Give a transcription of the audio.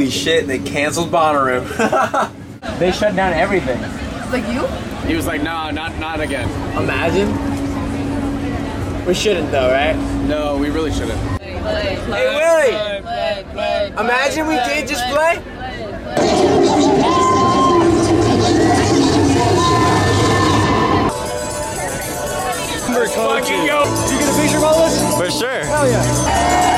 Holy shit, they canceled Bonnaroo. They shut down everything. Like you? He was like, nah, not again. Imagine. We shouldn't though, right? No, we really shouldn't. Hey Willie! Imagine we did just play. Fucking yo! You get a picture of all this? For sure. Hell yeah.